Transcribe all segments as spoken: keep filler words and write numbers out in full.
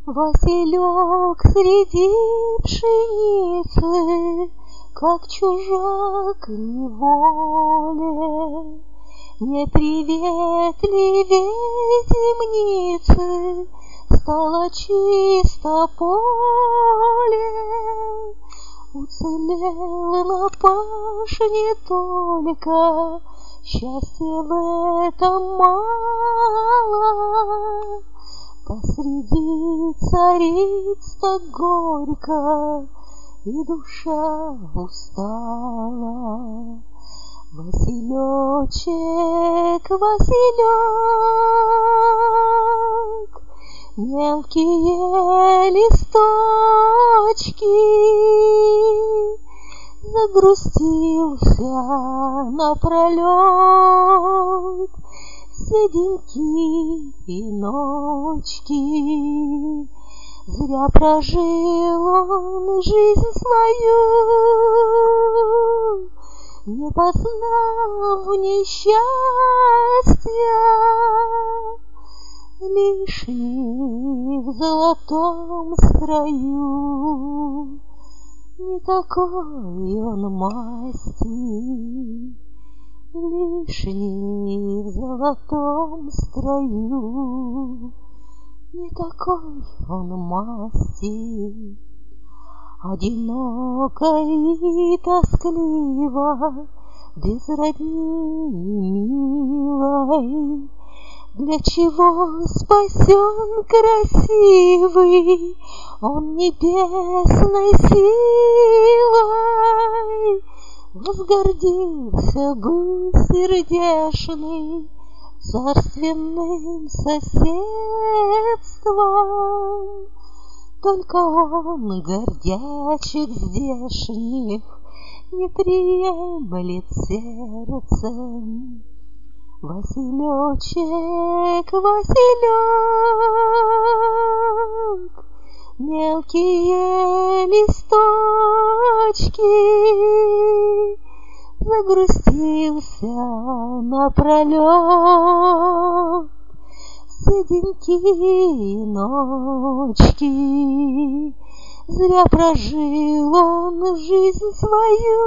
Василек среди пшеницы, как чужак неволе, неприветливей темницы стало чисто поле. Уцелел на пашне только, счастья в этом мало. Посреди цариц так горько, и душа устала. Василечек, Василек, мелкие листочки, загрустился напролет все деньки и ночки. Зря прожил он жизнь свою, не познав несчастья. Лишний в золотом строю, не такой он масти. Лишний в золотом строю, не такой он масти. Одиноко и тоскливо, без родни милой, для чего спасен красивый он небесной силой? Возгордился бы сердешный царственным соседством, только он, гордячек здешних, не приемлет сердцем. Василечек, Василек, мелкие листочки, загрустился напролет все деньки и ночки. Зря прожил он жизнь свою,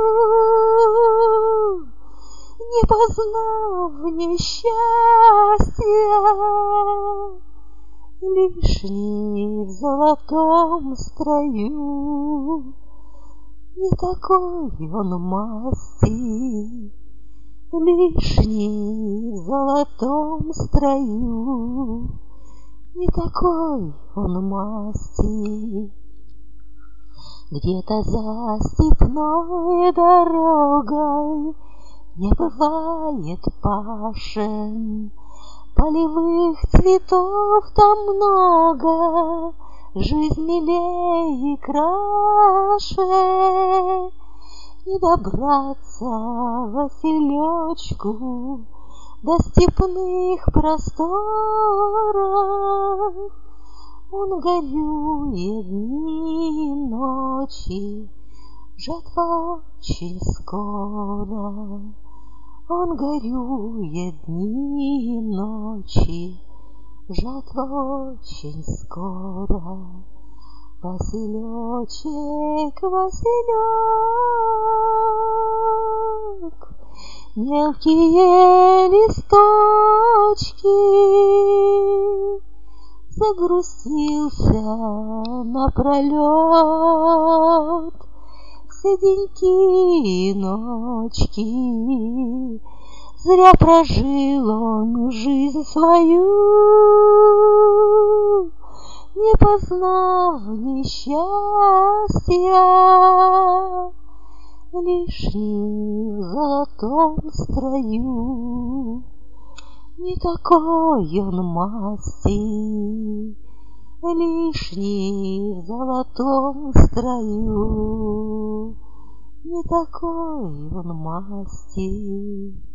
не познав несчастья. Лишний в золотом строю, не такой он масти. Лишний в золотом строю, не такой он масти. Где-то за степной дорогой не бывает пашен, полевых цветов там много, жизнь милей и краше. Не добраться Василечку до степных просторов. Он горюет дни и ночи, жатва очень скоро. Он горюет дни и ночи, жатва очень скоро. Василечек, Василек, мелкие листочки, загрустился напролет все деньки и ночки. Зря прожил он жизнь свою, не познав несчастья. Лишний в золотом строю, не такой он масти. Лишний в золотом строю, не такой он масти.